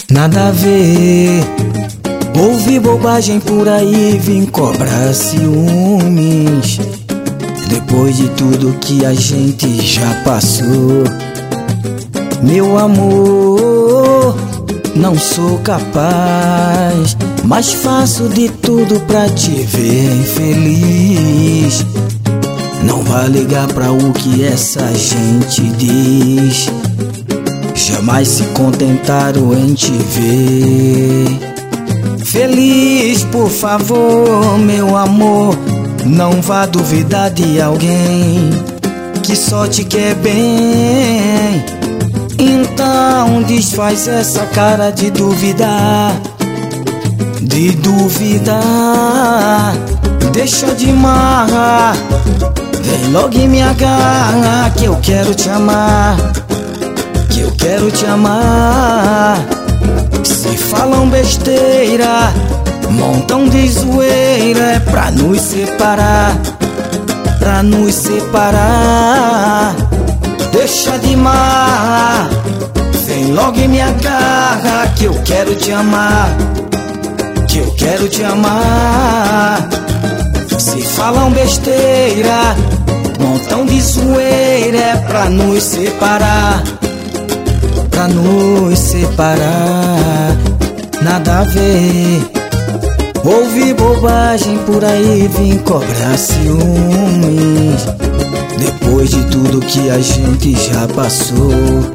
Nada a ver. Ouvi bobagem por aí, vim cobrar ciúmes. Depois de tudo que a gente já passou, meu amor, não sou capaz, mas faço de tudo pra te ver feliz. Não vai ligar pra o que essa gente diz, jamais se contentaram em te ver feliz. Por favor, meu amor, não vá duvidar de alguém que só te quer bem. Então desfaz essa cara de duvidar, de duvidar. Deixa de marra, vem logo e me agarra, que eu quero te amar, que eu quero te amar. Se falam besteira, montam de zoeira, é pra nos separar, pra nos separar. Deixa de mar, vem logo e me agarra, que eu quero te amar, que eu quero te amar. Se falam besteira, montam de zoeira, é pra nos separar, pra nos separar. Nada a ver. Ouvi bobagem por aí, vim cobrar ciúmes. Depois de tudo que a gente já passou,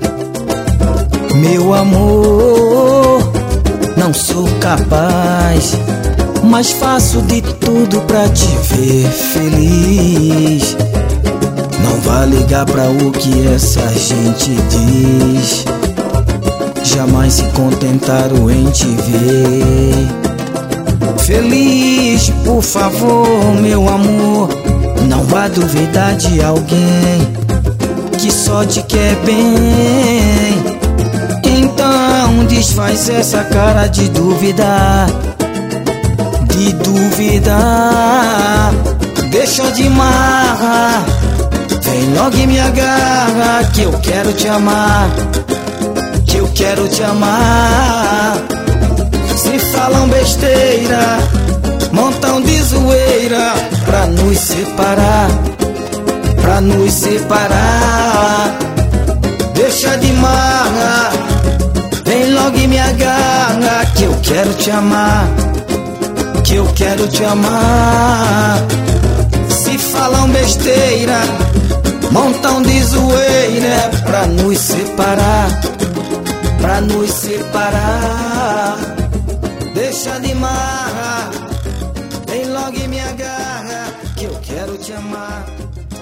meu amor, não sou capaz, mas faço de tudo pra te ver feliz. Não vá ligar pra o que essa gente diz, jamais se contentaram em te ver feliz. Por favor, meu amor, não vá duvidar de alguém que só te quer bem. Então desfaz essa cara de duvidar, de duvidar. Deixa de marra, vem logo e me agarra, que eu quero te amar, que eu quero te amar. Se falam besteira, montam de zoeira, pra nos separar, pra nos separar. Deixa de marra, vem logo e me agarra, que eu quero te amar, que eu quero te amar. Se falam besteira, montam de zoeira, pra nos separar, pra nos separar. Deixa de marra, vem logo e me agarra, que eu quero te amar,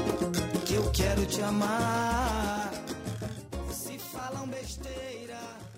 que eu quero te amar. Se falam besteira.